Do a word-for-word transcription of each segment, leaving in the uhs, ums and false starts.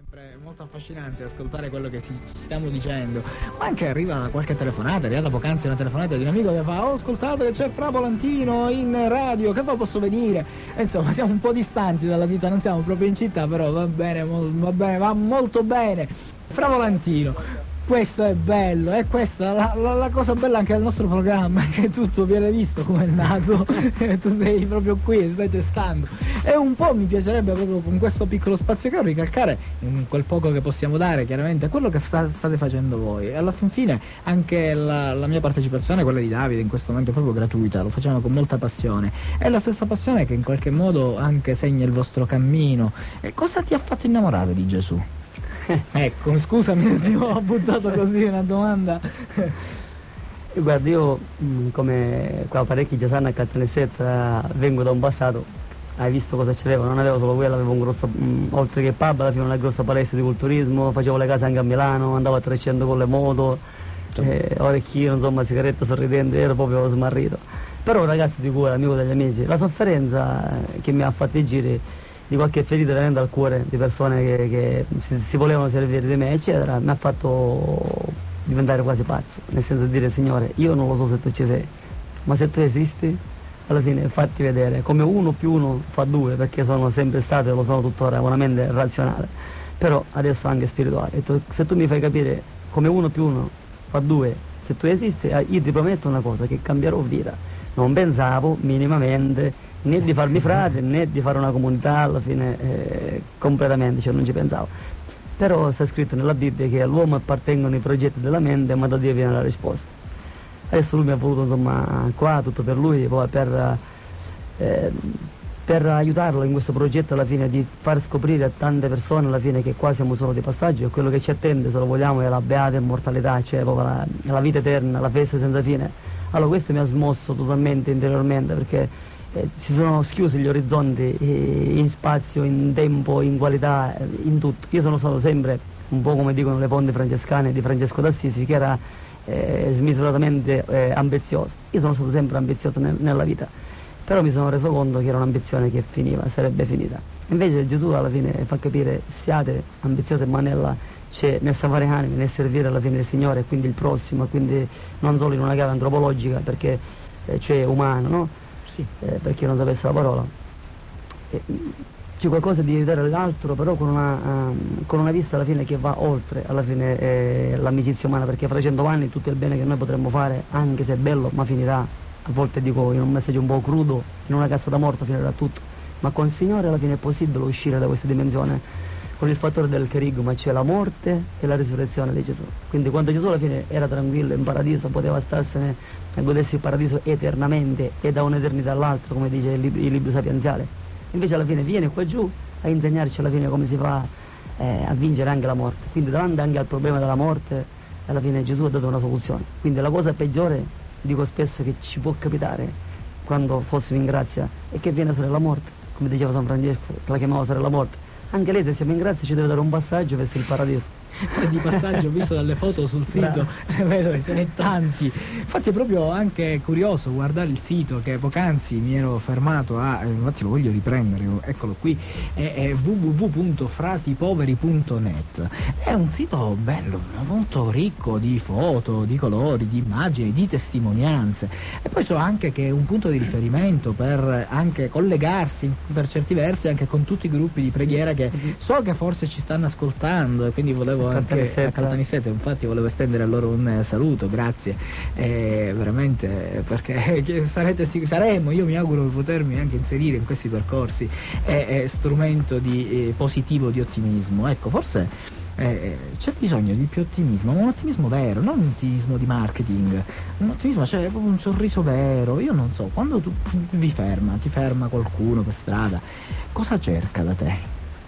È molto affascinante ascoltare quello che ci stiamo dicendo, ma anche arriva una qualche telefonata, è arrivata poc'anzi una telefonata di un amico che fa: oh, ascoltate che c'è Fra Volantino in radio, che poi posso venire? E insomma siamo un po' distanti dalla città, non siamo proprio in città, però va bene, va bene, va molto bene. Fra Volantino, questo è bello, e questa la, la, la cosa bella anche del nostro programma, che tutto viene visto come è nato, tu sei proprio qui e stai testando, e un po' mi piacerebbe proprio con questo piccolo spazio che ricalcare in quel poco che possiamo dare chiaramente quello che sta, state facendo voi, e alla fin fine anche la, la mia partecipazione, quella di Davide, in questo momento è proprio gratuita, lo facciamo con molta passione, è la stessa passione che in qualche modo anche segna il vostro cammino. E cosa ti ha fatto innamorare di Gesù? Ecco, scusami, ti ho buttato così una domanda. Guarda, io come qua parecchi già sanno, a Caltanissetta vengo da un passato, hai visto cosa c'avevo, non avevo solo quella, avevo un grosso, mh, oltre che pub, alla fine una grossa palestra di culturismo, facevo le case anche a Milano, andavo a trecento con le moto, eh, orecchino, insomma, sigaretta sorridente, ero proprio smarrito. Però un ragazzo di cuore, amico degli amici, la sofferenza che mi ha fatto i giri di qualche ferita venendo al cuore di persone che, che si, si volevano servire di me, eccetera, mi ha fatto diventare quasi pazzo, nel senso di dire: Signore, io non lo so se tu ci sei, ma se tu esisti, alla fine fatti vedere, come uno più uno fa due, perché sono sempre stato e lo sono tuttora una mente razionale, però adesso anche spirituale. E tu, se tu mi fai capire come uno più uno fa due, che tu esisti, io ti prometto una cosa, che cambierò vita. Non pensavo minimamente né di farmi frate né di fare una comunità, alla fine eh, completamente, cioè non ci pensavo. Però sta scritto nella Bibbia che all'uomo appartengono i progetti della mente, ma da Dio viene la risposta. Adesso lui mi ha voluto, insomma, qua tutto per lui, poi per, eh, per aiutarlo in questo progetto, alla fine, di far scoprire a tante persone alla fine che qua siamo solo di passaggio, e quello che ci attende, se lo vogliamo, è la beata immortalità, cioè proprio la, la vita eterna, la festa senza fine. Allora questo mi ha smosso totalmente interiormente, perché eh, si sono schiusi gli orizzonti eh, in spazio, in tempo, in qualità, eh, in tutto. Io sono stato sempre un po' come dicono le fonti francescane di Francesco d'Assisi, che era eh, smisuratamente eh, ambizioso. Io sono stato sempre ambizioso nel, nella vita, però mi sono reso conto che era un'ambizione che finiva, sarebbe finita. Invece Gesù alla fine fa capire: siate ambiziosi, ma nella c'è nel salvare anime, nel servire alla fine il Signore, e quindi il prossimo, e quindi non solo in una chiave antropologica, perché eh, cioè umano, no? Sì. Eh, per chi non sapesse la parola. Eh, c'è qualcosa di aiutare l'altro, però con una, um, con una vista alla fine che va oltre alla fine eh, l'amicizia umana, perché fra cento anni tutto il bene che noi potremmo fare, anche se è bello, ma finirà. A volte dico in un messaggio un po' crudo, in una cassa da morto finirà tutto, ma con il Signore alla fine è possibile uscire da questa dimensione, con il fattore del kerigma, cioè la morte e la risurrezione di Gesù. Quindi quando Gesù alla fine era tranquillo in paradiso, poteva starsene e godersi il paradiso eternamente e da un'eternità all'altra, come dice il, lib il libro sapienziale. Invece alla fine viene qua giù a insegnarci alla fine come si fa eh, a vincere anche la morte. Quindi davanti anche al problema della morte, alla fine Gesù ha dato una soluzione. Quindi la cosa peggiore, dico spesso, che ci può capitare quando fossimo in grazia, è che viene sorella morte, come diceva San Francesco, che la chiamava sorella morte. Anche lei, se siamo in grazia, ci deve dare un passaggio verso il paradiso. Di passaggio ho visto dalle foto sul sito, ne vedo che ce n'è tanti. Infatti è proprio anche curioso guardare il sito, che poc'anzi mi ero fermato a, infatti lo voglio riprendere, eccolo qui, è, è w w w punto fratipoveri punto net. È un sito bello, molto ricco di foto, di colori, di immagini, di testimonianze, e poi so anche che è un punto di riferimento per anche collegarsi per certi versi anche con tutti i gruppi di preghiera che so che forse ci stanno ascoltando, e quindi volevo anche a Caltanissetta, infatti volevo estendere a loro un eh, saluto, grazie, eh, veramente, perché sarete, saremo, io mi auguro di potermi anche inserire in questi percorsi, è, è strumento di, eh, positivo di ottimismo. Ecco, forse eh, c'è bisogno di più ottimismo, ma un ottimismo vero, non un ottimismo di marketing, un ottimismo, cioè proprio un sorriso vero. Io non so, quando tu vi ferma, ti ferma qualcuno per strada, cosa cerca da te?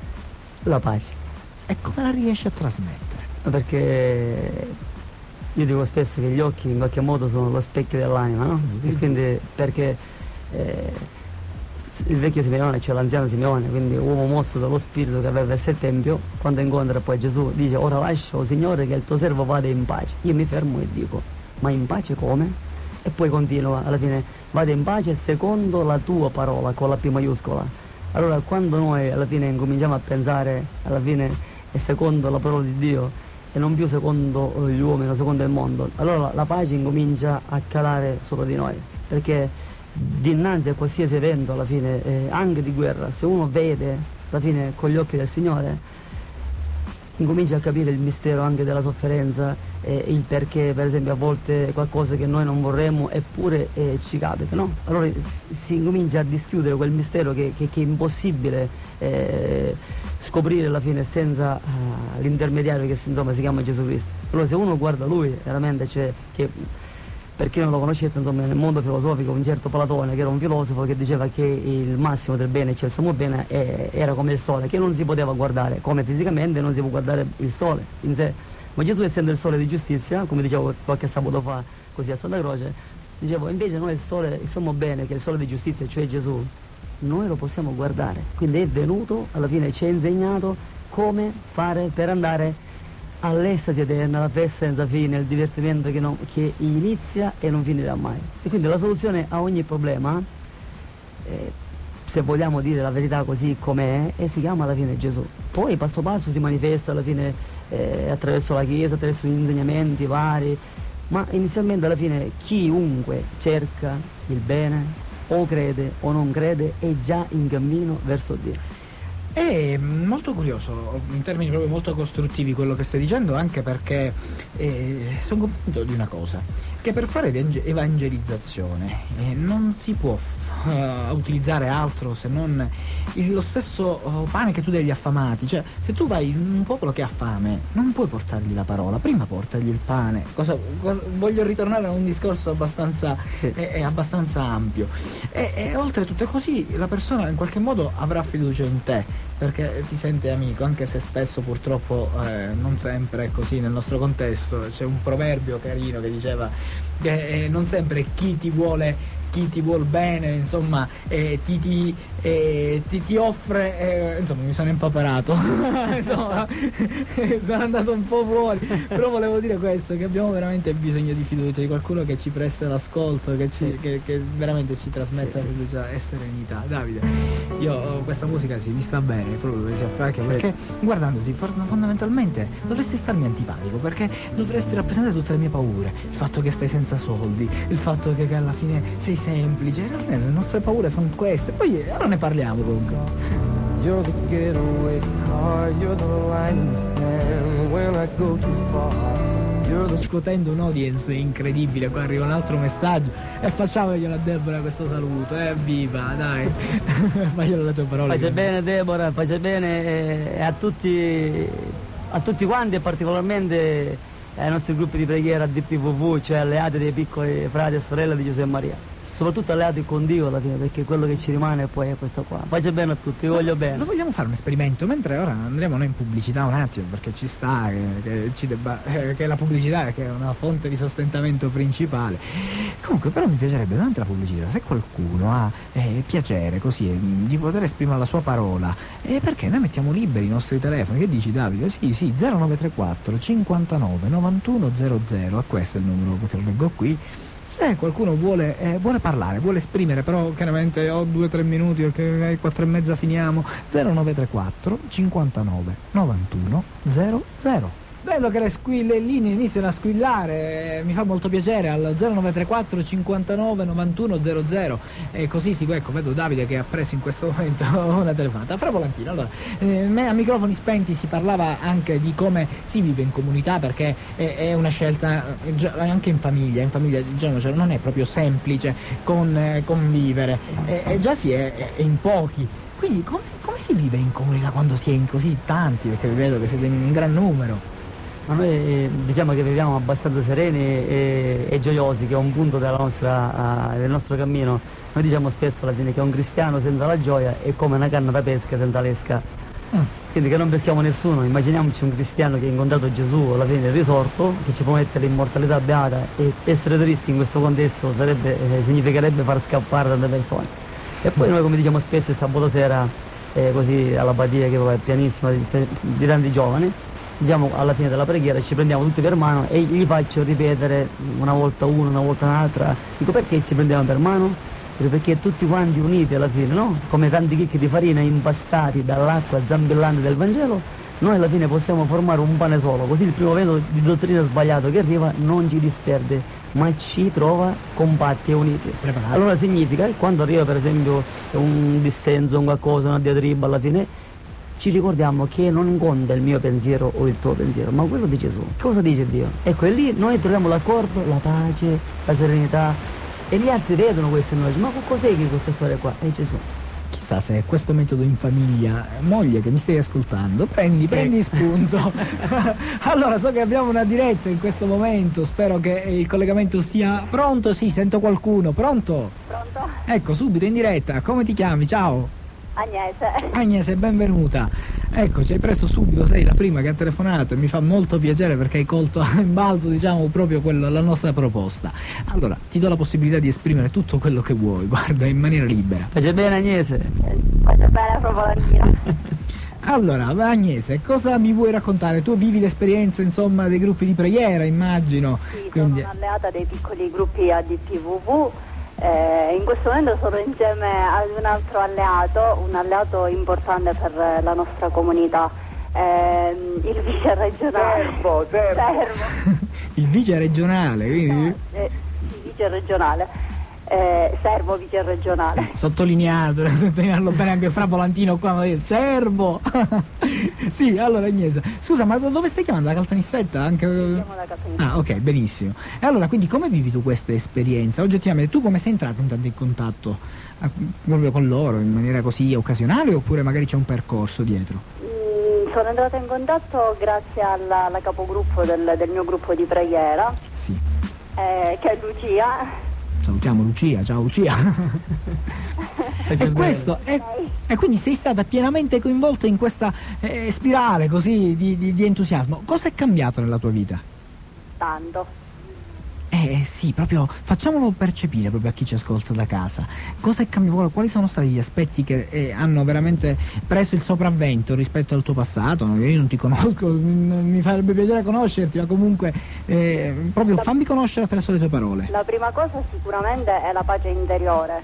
La pace. E come la riesci a trasmettere? Perché io dico spesso che gli occhi in qualche modo sono lo specchio dell'anima, no? E quindi perché eh, il vecchio Simeone, cioè l'anziano Simeone, quindi uomo mosso dallo spirito che aveva verso il Tempio, quando incontra poi Gesù dice: ora lascia, oh Signore, che il tuo servo vada in pace. Io mi fermo e dico: ma in pace come? E poi continua, alla fine: vada in pace secondo la tua parola, con la P maiuscola. Allora quando noi alla fine incominciamo a pensare alla fine e secondo la parola di Dio e non più secondo gli uomini, secondo il mondo, allora la pace incomincia a calare sopra di noi, perché dinanzi a qualsiasi evento alla fine, eh, anche di guerra, se uno vede alla fine con gli occhi del Signore, incomincia a capire il mistero anche della sofferenza, eh, il perché per esempio a volte qualcosa che noi non vorremmo eppure eh, ci capita, no? Allora si incomincia a dischiudere quel mistero che, che, che è impossibile eh, scoprire alla fine senza uh, l'intermediario che insomma si chiama Gesù Cristo. Allora se uno guarda lui veramente, cioè, che per chi non lo conoscete, insomma, nel mondo filosofico un certo Platone, che era un filosofo che diceva che il massimo del bene, cioè il sommo bene, è, era come il sole, che non si poteva guardare, come fisicamente non si può guardare il sole in sé. Ma Gesù, essendo il sole di giustizia, come dicevo qualche sabato fa così a Santa Croce, dicevo invece noi il sole, il sommo bene, che è il sole di giustizia, cioè Gesù, noi lo possiamo guardare. Quindi è venuto, alla fine ci ha insegnato come fare per andare all'estasi eterna, alla festa senza fine, il divertimento che, non, che inizia e non finirà mai. E quindi la soluzione a ogni problema, eh, se vogliamo dire la verità così com'è, eh, si chiama alla fine Gesù. Poi passo passo si manifesta alla fine eh, attraverso la Chiesa, attraverso gli insegnamenti vari, ma inizialmente alla fine chiunque cerca il bene, o crede o non crede, è già in cammino verso Dio. È molto curioso, in termini proprio molto costruttivi quello che stai dicendo, anche perché eh, sono convinto di una cosa, che per fare evangelizzazione eh, non si può uh, utilizzare altro se non il, lo stesso uh, pane che tu dai agli affamati. Cioè, se tu vai in un popolo che ha fame, non puoi portargli la parola, prima portagli il pane. Cosa, cosa, voglio ritornare a un discorso abbastanza, sì. eh, eh, abbastanza ampio. E, e oltretutto è così, la persona in qualche modo avrà fiducia in te, perché ti sente amico, anche se spesso purtroppo eh, non sempre è così nel nostro contesto. C'è un proverbio carino che diceva che eh, non sempre chi ti vuole chi ti vuol bene, insomma, eh, ti, ti, eh, ti, ti offre, eh, insomma, mi sono impaperato, insomma, sono andato un po' fuori, però volevo dire questo, che abbiamo veramente bisogno di fiducia, di qualcuno che ci presta l'ascolto, che, ci, che, che veramente ci trasmetta sì, fiducia sì. e serenità. Davide, io questa musica sì, mi sta bene, proprio lo a Franca, sì. perché guardandoti fondamentalmente dovresti starmi antipatico, perché dovresti rappresentare tutte le mie paure, il fatto che stai senza soldi, il fatto che, che alla fine sei semplice, alla fine le nostre paure sono queste, poi ora ne parliamo comunque. You're the getaway car, you're the line in the sand when I go too far. You're the... Scuotendo un'audience incredibile, qua arriva un altro messaggio e facciamoglielo a Deborah questo saluto, evviva, dai, faglielo le tue parole. Pace bene Deborah, pace bene eh, a tutti a tutti quanti e particolarmente ai nostri gruppi di preghiera D P V V, cioè alleati dei piccoli frati e sorelle di Gesù e Maria. Soprattutto alleati con Dio alla fine, perché quello che ci rimane poi è questo qua. Faccia bene a tutti, vi voglio bene. Lo vogliamo fare un esperimento, mentre ora andremo noi in pubblicità un attimo, perché ci sta che, che, ci debba, eh, che la pubblicità che è una fonte di sostentamento principale. Comunque però mi piacerebbe durante la pubblicità, se qualcuno ha eh, piacere così eh, di poter esprimere la sua parola, eh, perché noi mettiamo liberi i nostri telefoni. Che dici Davide? Sì, sì, zero nove tre quattro cinquantanove novantuno zero zero, e questo è il numero che leggo qui. Se qualcuno vuole, eh, vuole parlare, vuole esprimere, però chiaramente ho due o tre minuti perché alle quattro e mezza finiamo, zero nove tre quattro cinquantanove novantuno zero zero. Vedo che le, squill- le linee iniziano a squillare, eh, mi fa molto piacere, al zero nove tre quattro cinquantanove novantuno zero zero, e così sì, ecco, vedo Davide che ha preso in questo momento una telefonata. Fra Volantino, allora, eh, a microfoni spenti si parlava anche di come si vive in comunità, perché è, è una scelta eh, anche in famiglia, in famiglia diciamo, cioè, non è proprio semplice con, eh, convivere, e eh, già si è, è in pochi. Quindi come, come si vive in comunità quando si è in così tanti, perché vedo che siete in un gran numero? Ma noi eh, diciamo che viviamo abbastanza sereni e, e gioiosi, che è un punto della nostra, uh, del nostro cammino. Noi diciamo spesso alla fine che un cristiano senza la gioia è come una canna da pesca senza l'esca. Mm. Quindi che non peschiamo nessuno, immaginiamoci un cristiano che ha incontrato Gesù alla fine del risorto, che ci promette l'immortalità beata, e essere tristi in questo contesto sarebbe, eh, significherebbe far scappare tante persone. E poi noi, come diciamo spesso, il sabato sera, eh, così all'Abbadia, che è pianissima di, di tanti giovani, diciamo alla fine della preghiera ci prendiamo tutti per mano e gli faccio ripetere una volta uno, una volta un'altra. Dico, perché ci prendiamo per mano? Dico, perché tutti quanti uniti alla fine, no? Come tanti chicchi di farina impastati dall'acqua zambillante del Vangelo, noi alla fine possiamo formare un pane solo, così il primo vento di dottrina sbagliato che arriva non ci disperde, ma ci trova compatti e uniti. Preparati. Allora significa che quando arriva per esempio un dissenso, un qualcosa, una diatriba, alla fine ci ricordiamo che non conta il mio pensiero o il tuo pensiero, ma quello di Gesù. Cosa dice Dio? Ecco, e lì noi troviamo l'accordo, la pace, la serenità, e gli altri vedono questo e noi dicono, ma cos'è che questa storia qua? È Gesù. Chissà se è questo metodo in famiglia. Moglie che mi stai ascoltando, prendi, prendi spunto. Allora, so che abbiamo una diretta in questo momento, spero che il collegamento sia pronto. Sì, sento qualcuno. Pronto? Pronto? Ecco, subito in diretta. Come ti chiami? Ciao. Agnese. Agnese, benvenuta. Ecco, ci hai preso subito, sei la prima che ha telefonato e mi fa molto piacere perché hai colto in balzo, diciamo, proprio quello, la nostra proposta. Allora, ti do la possibilità di esprimere tutto quello che vuoi, guarda, in maniera libera. Faccia bene Agnese. Faccio bene proprio l'anchina. Allora, Agnese, cosa mi vuoi raccontare? Tu vivi l'esperienza, insomma, dei gruppi di preghiera, immagino. Sì, Quindi... sono un'alleata dei piccoli gruppi A D P V V. Eh, in questo momento sono insieme ad un altro alleato, un alleato importante per la nostra comunità, eh, il vice regionale. Servo, servo. Servo. Il vice regionale, quindi... Eh, il vice regionale. Eh, servo vice regionale. Sottolineato, sottolinearlo bene anche Fra Volantino qua, ma servo! Sì, allora Agnese, scusa, ma dove stai chiamando? La Caltanissetta? Anche... Siamo da Caltanissetta. Ah, ok, benissimo. E allora, quindi come vivi tu questa esperienza? Oggettivamente, tu come sei entrato intanto in contatto a, proprio con loro, in maniera così occasionale, oppure magari c'è un percorso dietro? Mm, sono entrata in contatto grazie alla, alla capogruppo del, del mio gruppo di preghiera, Sì. eh, che è Lucia. Salutiamo Lucia, ciao Lucia. E questo, e, e quindi sei stata pienamente coinvolta in questa eh, spirale così di, di, di entusiasmo. Cosa è cambiato nella tua vita? Tanto. Eh sì, proprio facciamolo percepire proprio a chi ci ascolta da casa. Cosa è cambiato? Quali sono stati gli aspetti che eh, hanno veramente preso il sopravvento rispetto al tuo passato? No, io non ti conosco, mi farebbe piacere conoscerti, ma comunque eh, proprio fammi conoscere attraverso le tue parole. La prima cosa sicuramente è la pace interiore,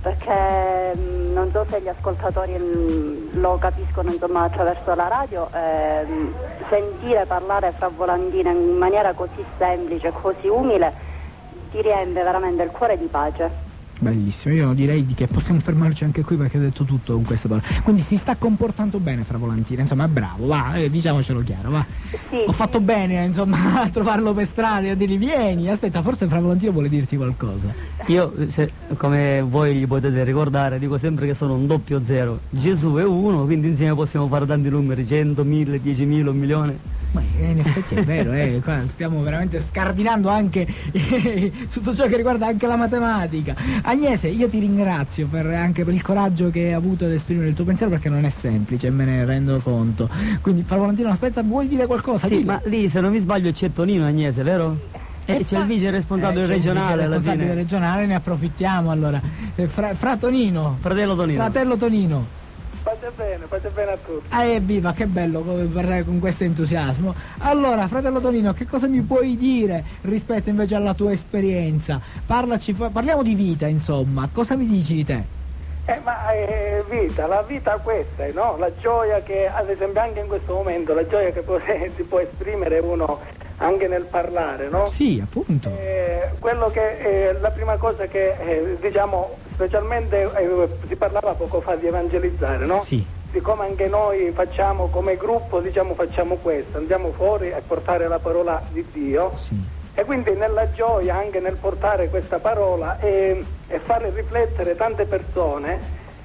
perché mh, non so se gli ascoltatori mh, lo capiscono, insomma, attraverso la radio, ehm, sentire parlare Fra Volantino in maniera così semplice, così umile, ti riempie veramente il cuore di pace. Bellissimo, io direi di che possiamo fermarci anche qui perché ho detto tutto con queste parole. Quindi si sta comportando bene Fra Volantino, insomma è bravo, va, eh, diciamocelo chiaro, va. Sì, Ho sì. fatto bene, insomma, a trovarlo per strada e a dirgli vieni, aspetta, forse Fra Volantino vuole dirti qualcosa. Io, se, come voi gli potete ricordare, dico sempre che sono un doppio zero. Gesù è uno, quindi insieme possiamo fare tanti numeri, cento, mille, diecimila, un milione. Ma in effetti è vero, eh, qua stiamo veramente scardinando anche eh, tutto ciò che riguarda anche la matematica. Agnese, io ti ringrazio per, anche per il coraggio che hai avuto ad esprimere il tuo pensiero, perché non è semplice, me ne rendo conto. Quindi Fra Volantino, aspetta, vuoi dire qualcosa? Sì, Dillo. ma lì se non mi sbaglio c'è Tonino Agnese, vero? E c'è il vice responsabile Eh, c'è il regionale vice alla responsabile fine. regionale, ne approfittiamo allora. Eh, fra, fra Tonino, Fratello Tonino. fratello Tonino. Fate bene, fate bene a tutti. Ah, evviva, che bello come parlare con questo entusiasmo. Allora, fratello Tonino, che cosa mi puoi dire rispetto invece alla tua esperienza? Parlaci, parliamo di vita, insomma, cosa mi dici di te? Eh, ma è vita, la vita questa, no? La gioia che, ad esempio anche in questo momento, la gioia che può, si può esprimere uno anche nel parlare, no? Sì, appunto. Eh, quello che è la prima cosa che, eh, diciamo, specialmente eh, si parlava poco fa di evangelizzare, no? Sì. Di come anche noi facciamo, come gruppo, diciamo, facciamo questo, andiamo fuori a portare la parola di Dio. Sì. E quindi nella gioia, anche nel portare questa parola e, e fare riflettere tante persone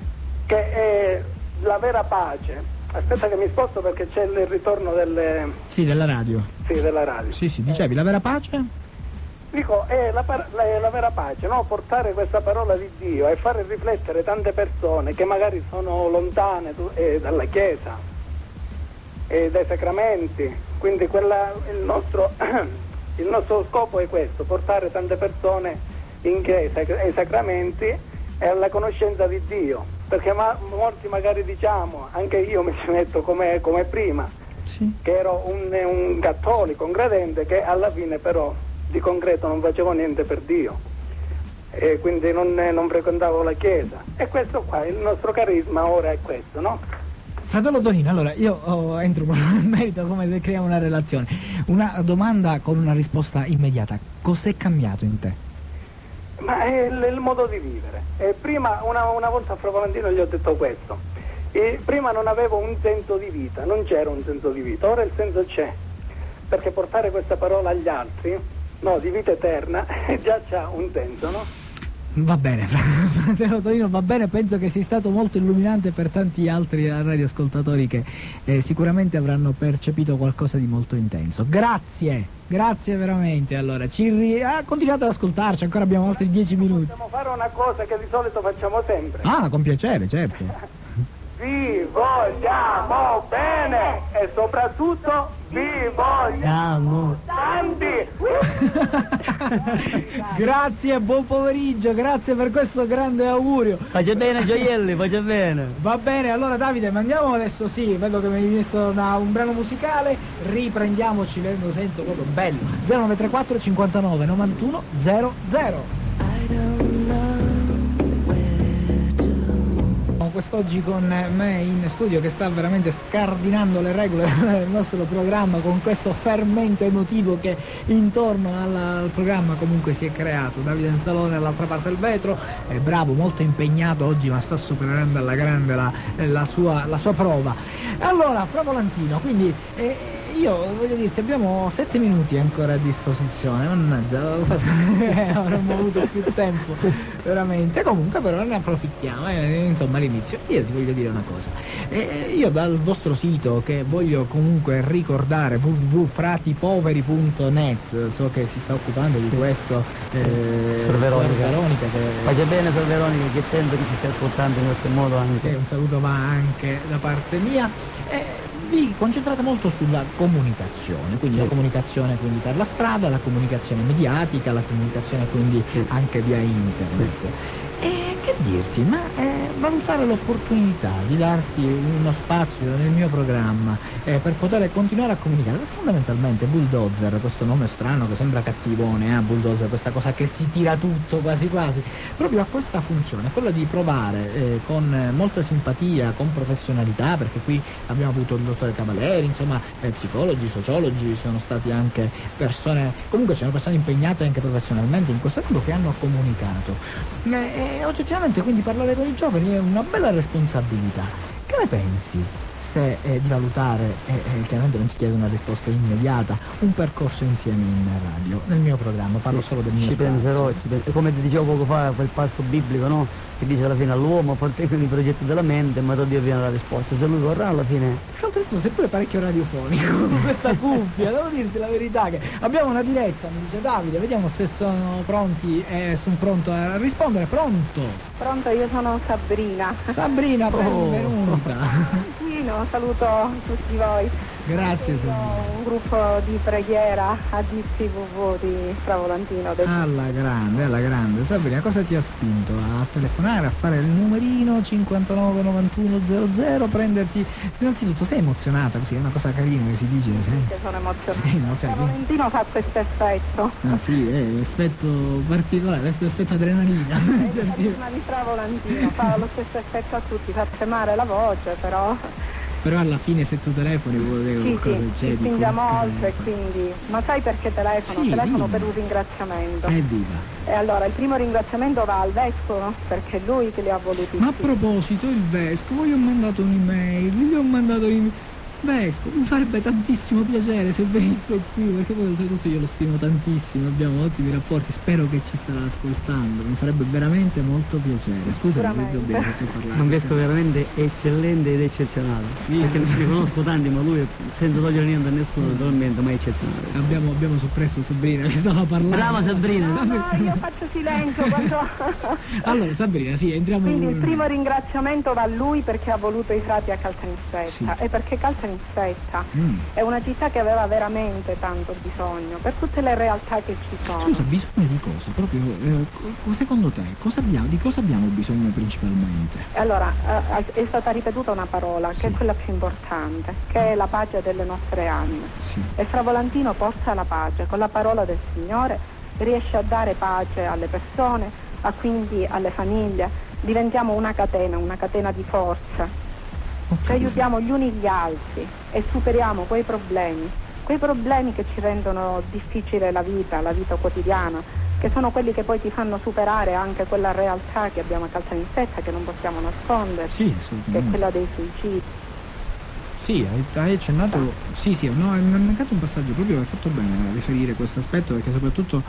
che è la vera pace. Aspetta che mi sposto perché c'è il ritorno delle, Sì, della radio. sì, della radio. Sì, sì, dicevi, la vera pace? Dico, è la, par- la, è la vera pace, no? Portare questa parola di Dio e fare riflettere tante persone che magari sono lontane tu- eh, dalla Chiesa e dai sacramenti. Quindi quella, il nostro... Il nostro scopo è questo, portare tante persone in chiesa, ai sacramenti e alla conoscenza di Dio, perché ma, molti magari diciamo, anche io mi ci metto come, come prima, Sì. che ero un, un cattolico, un credente, che alla fine però di concreto non facevo niente per Dio, e quindi non, non frequentavo la chiesa. E questo qua, il nostro carisma ora è questo, no? Fratello Tonino, allora io oh, entro nel merito come creiamo una relazione. Una domanda con una risposta immediata. Cos'è cambiato in te? Ma è il, il modo di vivere. E prima, una, una volta a Fra Valentino gli ho detto questo. E prima non avevo un senso di vita, non c'era un senso di vita, ora il senso c'è. Perché portare questa parola agli altri, no, di vita eterna, già c'ha un senso, no? Va bene, fratello Tonino, va bene, penso che sia stato molto illuminante per tanti altri radioascoltatori che eh, sicuramente avranno percepito qualcosa di molto intenso. Grazie, grazie veramente. Allora, ci ri... ah, continuate ad ascoltarci, ancora abbiamo altri dieci minuti. Possiamo fare una cosa che di solito facciamo sempre. Ah, con piacere, certo. Vi vogliamo bene e soprattutto vi vogliamo tanti. Grazie, buon pomeriggio, grazie per questo grande augurio. Faccia bene gioielli, faccia bene. Va bene, allora Davide, mandiamo adesso, sì, vedo che mi hai messo una, un brano musicale, riprendiamoci, lo sento proprio bello. zero nove tre quattro cinquantanove novantuno zero zero. Quest'oggi con me in studio che sta veramente scardinando le regole del nostro programma con questo fermento emotivo che intorno al, al programma comunque si è creato. Davide Anzalone all'altra parte del vetro, è bravo, molto impegnato oggi, ma sta superando alla grande la, la, sua, la sua prova. Allora, Fra Valentino, quindi eh, io voglio dirti, abbiamo sette minuti ancora a disposizione, mannaggia, avremmo avuto più tempo veramente, comunque però ne approfittiamo, eh, insomma all'inizio. Io ti voglio dire una cosa, eh, io dal vostro sito, che voglio comunque ricordare, w w w punto fratipoveri punto net, so che si sta occupando di questo, eh, Sor Veronica, Veronica che... faccia bene Sor Veronica, che tento che ci stia ascoltando in qualche modo anche. Eh, un saluto va anche da parte mia. Eh, vi concentrate molto sulla comunicazione, quindi sì. La comunicazione quindi per la strada, la comunicazione mediatica, la comunicazione quindi sì. Anche via internet. Sì. E che dirti, ma eh, valutare l'opportunità di darti uno spazio nel mio programma eh, per poter continuare a comunicare, perché fondamentalmente Bulldozer, questo nome strano che sembra cattivone, eh, Bulldozer, questa cosa che si tira tutto quasi quasi, proprio ha questa funzione, quella di provare eh, con molta simpatia, con professionalità, perché qui abbiamo avuto il dottore Cavalieri, insomma eh, psicologi, sociologi, sono stati anche persone, comunque sono persone impegnate anche professionalmente in questo campo che hanno comunicato. Eh, E oggettivamente quindi parlare con i giovani è una bella responsabilità. Che ne pensi se eh, di valutare, e eh, eh, chiaramente non ti chiedo una risposta immediata, un percorso insieme in radio, nel mio programma, parlo sì, solo del mio ci spazio. penserò, ci penserò, come ti dicevo poco fa, quel passo biblico, no? Che dice alla fine all'uomo fortemente i progetti della mente, ma da Dio viene la risposta. Se lui vorrà alla fine. Tra l'altro sei pure parecchio radiofonico con questa cuffia, devo dirti la verità che abbiamo una diretta, mi dice Davide, vediamo se sono pronti e sono pronto a rispondere. Pronto? Pronto, io sono Sabrina. Sabrina, benvenuta. Sì, no, saluto tutti voi. Grazie Sabrina. Un gruppo di preghiera a D C V V di Fra Valentino. Alla grande, alla grande. Sabrina, cosa ti ha spinto a telefonare, a fare il numerino cinquantanove novantuno zero zero, prenderti... Innanzitutto sei emozionata, così è una cosa carina che si dice. Sì, sono emozionata. Sì, no, Fra Valentino fa questo effetto. Ah sì, è effetto particolare, questo effetto adrenalina. Prima di Fra Valentino fa lo stesso effetto a tutti, fa tremare la voce, però... Però alla fine se tu telefoni vuol dire sì, qualcosa sì, c'è ci di spingiamo concreto. oltre, quindi... Ma sai perché telefono? Sì, telefono dimmi. per un ringraziamento. Evviva. E allora il primo ringraziamento va al vescovo, perché è lui che li ha voluti. Ma a proposito, il vescovo, io ho mandato un'email, gli ho mandato un'email. Vescovo, mi farebbe tantissimo piacere se venisse qui, perché poi oltretutto io lo stimo tantissimo, abbiamo ottimi rapporti, spero che ci starà ascoltando, mi farebbe veramente molto piacere. Scusa, non ti ho detto parlare. È un vescovo veramente eccellente ed eccezionale. Io perché ne conosco tanti, ma lui senza togliere niente a nessuno, naturalmente, ma è eccezionale. Abbiamo, abbiamo soppresso Sabrina che stava parlando. Brava Sabrina! No, no, io faccio silenzio quando... Allora Sabrina, sì, entriamo Quindi in... il primo ringraziamento va a lui perché ha voluto i frati a Caltanissetta, Sì. e perché Caltanissetta Mm. è una città che aveva veramente tanto bisogno, per tutte le realtà che ci sono. Scusa, bisogno di cosa? Proprio, eh, co- secondo te, cosa abbiamo, di cosa abbiamo bisogno principalmente? Allora, eh, è stata ripetuta una parola, Sì. che è quella più importante, che è la pace delle nostre anime. Sì. E Fra Valentino porta la pace, con la parola del Signore riesce a dare pace alle persone, a quindi alle famiglie, diventiamo una catena, una catena di forza. ci aiutiamo gli uni gli altri e superiamo quei problemi, quei problemi che ci rendono difficile la vita, la vita quotidiana, che sono quelli che poi ti fanno superare anche quella realtà che abbiamo a Caltanissetta, che non possiamo nascondere, Sì, che è quella dei suicidi. Sì, hai, hai accennato, sì sì, no, è mancato un passaggio, proprio hai fatto bene a riferire questo aspetto, perché soprattutto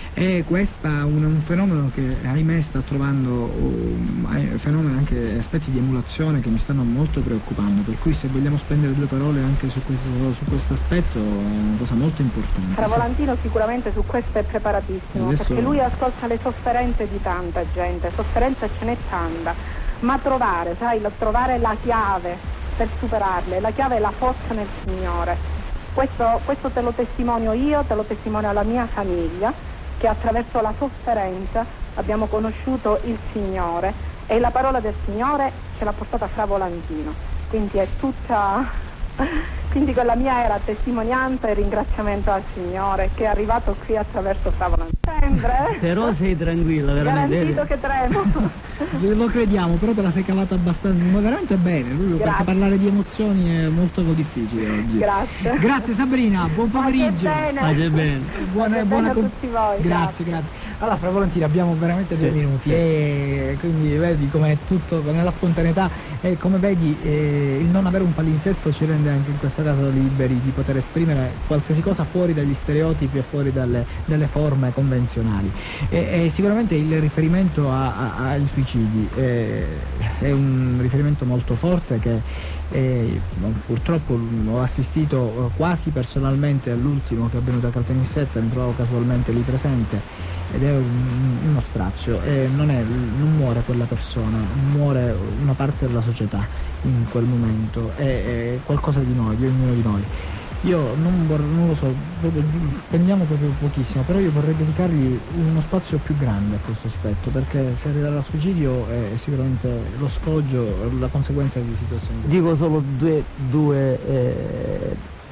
è questa un, un fenomeno che ahimè sta trovando um, fenomeni, anche aspetti di emulazione che mi stanno molto preoccupando, per cui se vogliamo spendere due parole anche su questo, su questo aspetto è una cosa molto importante. Fra Volantino sicuramente su questo è preparatissimo, Adesso... perché lui ascolta le sofferenze di tanta gente, sofferenza ce n'è tanta, ma trovare, sai, lo, trovare la chiave per superarle, la chiave è la forza nel Signore. Questo, questo te lo testimonio io, te lo testimonio la mia famiglia, che attraverso la sofferenza abbiamo conosciuto il Signore e la parola del Signore ce l'ha portata Fra Volantino. Quindi è tutta... Quindi quella mia era testimonianza e ringraziamento al Signore che è arrivato qui attraverso Fra Volantino. Sempre? Però sei tranquilla, veramente. Garantito che tremo. Lo crediamo, però te la sei cavata abbastanza, ma veramente bene, proprio perché parlare di emozioni è molto difficile oggi. Grazie. Grazie Sabrina, buon pomeriggio. Pace bene. Buona, buona a tutti voi. Grazie, grazie. Allora, Fra Volantino, abbiamo veramente Sì, due minuti sì. e quindi vedi come tutto nella spontaneità e come vedi eh, il non avere un palinsesto ci rende anche in questo caso liberi di poter esprimere qualsiasi cosa fuori dagli stereotipi e fuori dalle, dalle forme convenzionali. E, e sicuramente il riferimento a, a, ai suicidi eh, è un riferimento molto forte che eh, purtroppo ho assistito quasi personalmente all'ultimo che è avvenuto a Caltanissetta, mi trovavo casualmente lì presente ed è un, uno strazio e non, è, non muore quella persona, muore una parte della società in quel momento, è, è qualcosa di noi, di ognuno di noi. Io non, vor, non lo so, proprio, spendiamo proprio pochissimo, però io vorrei dedicargli uno spazio più grande a questo aspetto, perché se arriva al suicidio è sicuramente lo sfoggio, la conseguenza di situazioni. Dico solo due, due, eh,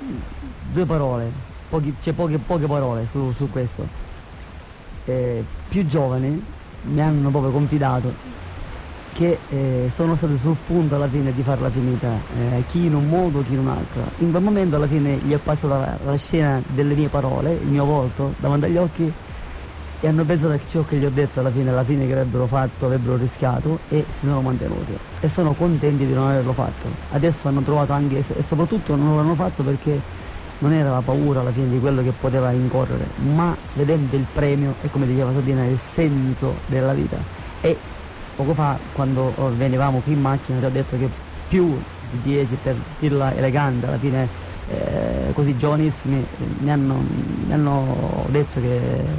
due parole, pochi, c'è poche, poche parole su, su questo. Eh, più giovani mi hanno proprio confidato che eh, sono stati sul punto alla fine di farla finita, eh, chi in un modo, chi in un altro. In quel momento alla fine gli è passata la, la scena delle mie parole, il mio volto davanti agli occhi, e hanno pensato che ciò che gli ho detto alla fine, alla fine che avrebbero fatto, avrebbero rischiato e si sono mantenuti e sono contenti di non averlo fatto. Adesso hanno trovato anche, e soprattutto non l'hanno fatto perché non era la paura alla fine di quello che poteva incorrere, ma vedendo il premio e, come diceva Sabina, il senso della vita. E poco fa, quando venivamo qui in macchina, ti ho detto che più di dieci, per dirla elegante, alla fine eh, così giovanissimi, mi hanno, mi hanno detto che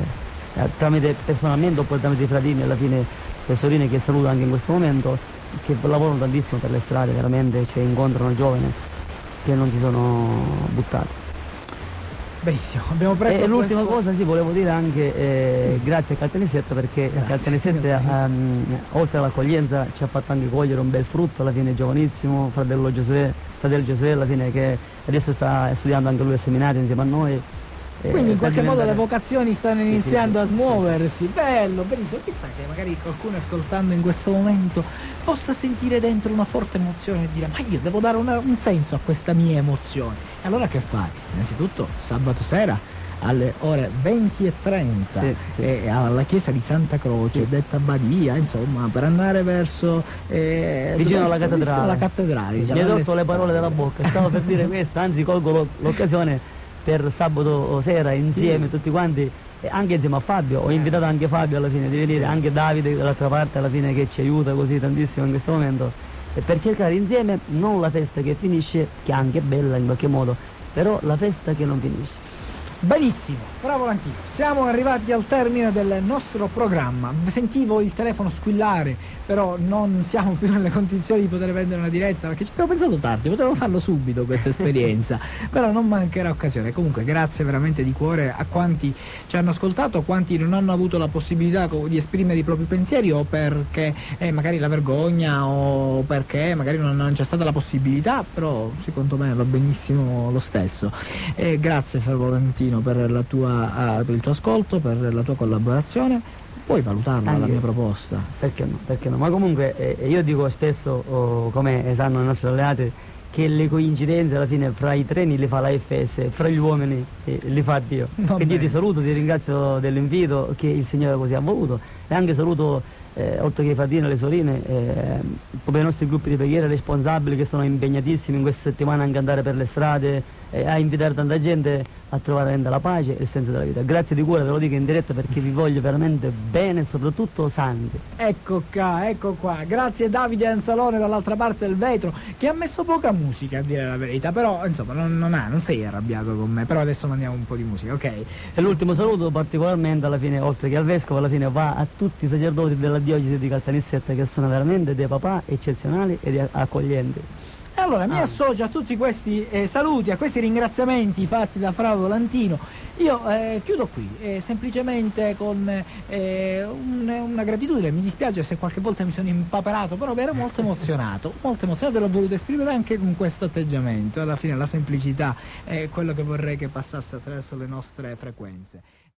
eh, tramite personalmente oppure tramite i fratini, alla fine le sorelle che saluto anche in questo momento, che lavorano tantissimo per le strade, veramente, cioè incontrano giovani che non si sono buttati. Benissimo, abbiamo preso e l'ultima questo... cosa, sì, volevo dire anche eh, grazie a Caltanissetta, perché Grazie. Caltanissetta um, oltre all'accoglienza ci ha fatto anche cogliere un bel frutto, alla fine giovanissimo, fratello Giosuè, fratello Giosuè alla fine, che adesso sta studiando anche lui al seminario insieme a noi. Quindi in qualche modo le vocazioni stanno sì, iniziando sì, a sì, smuoversi, sì, sì. bello, benissimo, chissà che magari qualcuno ascoltando in questo momento possa sentire dentro una forte emozione e dire ma io devo dare una, un senso a questa mia emozione. E allora che fai? Innanzitutto sabato sera alle ore venti e trenta sì, sì. E alla chiesa di Santa Croce, sì. detta Badia, insomma, per andare verso eh, vicino alla verso, cattedrale. vicino alla cattedrale Sì, diciamo, mi hai alle tolto le parole dalla bocca, stavo per dire questo, anzi colgo lo- l'occasione per sabato sera insieme, sì. tutti quanti, e anche insieme a Fabio, ho invitato anche Fabio alla fine di venire, anche Davide dall'altra parte alla fine che ci aiuta così tantissimo in questo momento, e per cercare insieme non la festa che finisce, che è anche bella in qualche modo, però la festa che non finisce. Benissimo, Fra Volantino, siamo arrivati al termine del nostro programma. Sentivo il telefono squillare, però non siamo più nelle condizioni di poter vendere una diretta, perché ci abbiamo pensato tardi, potevo farlo subito questa esperienza, però non mancherà occasione. Comunque grazie veramente di cuore a quanti ci hanno ascoltato, a quanti non hanno avuto la possibilità di esprimere i propri pensieri, o perché eh, magari la vergogna, o perché magari non, non c'è stata la possibilità, però secondo me va benissimo lo stesso. E grazie Fra Volantino per, la tua, uh, per il tuo ascolto, per la tua collaborazione. Puoi valutarla Anche- la mia proposta? Perché no? Perché no? Ma comunque eh, io dico spesso, oh, come sanno i nostri alleati, che le coincidenze alla fine fra i treni li fa la F S, fra gli uomini eh, li fa Dio. Va Quindi io bene. ti saluto, ti ringrazio dell'invito che il Signore così ha voluto e anche saluto, eh, oltre che i fratini e le sorelle, eh, proprio i nostri gruppi di preghiera responsabili che sono impegnatissimi in questa settimana anche andare per le strade eh, a invitare tanta gente a trovare la pace e il senso della vita. Grazie di cuore, ve lo dico in diretta perché vi voglio veramente bene e soprattutto santi. Ecco qua, ecco qua. Grazie Davide Anzalone dall'altra parte del vetro, che ha messo poca musica a dire la verità, però insomma non, non, ha, non sei arrabbiato con me, però adesso mandiamo un po' di musica, ok? E l'ultimo saluto particolarmente alla fine, oltre che al vescovo, alla fine va a tutti i sacerdoti della diocesi di Caltanissetta che sono veramente dei papà eccezionali ed accoglienti. E allora mi Ah. associo a tutti questi eh, saluti, a questi ringraziamenti fatti da Fra Volantino. Io eh, chiudo qui, eh, semplicemente con eh, un- una gratitudine. Mi dispiace se qualche volta mi sono impaperato, però ero molto emozionato, molto emozionato e l'ho voluto esprimere anche con questo atteggiamento. Alla fine la semplicità è quello che vorrei che passasse attraverso le nostre frequenze.